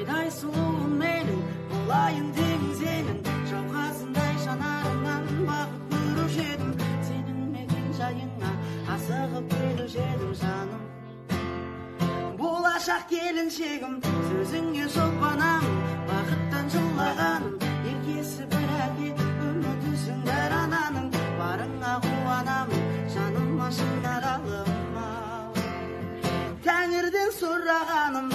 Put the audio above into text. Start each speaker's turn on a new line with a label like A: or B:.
A: айдай сұлуым менің, болайын деген сенің жауқазындай жанарыңнан бақыт көруші едім. Сенің мекен жайыңа асығып келуші едім жаным. Болашақ келіншегім, сөзіңе шолпанамын, бақыттан жылағаным. Еркесі бір әке, үмітісің бір ананың, барыңа қуанамын, жаныма шынар алыма. Тәңірден сұрағаным,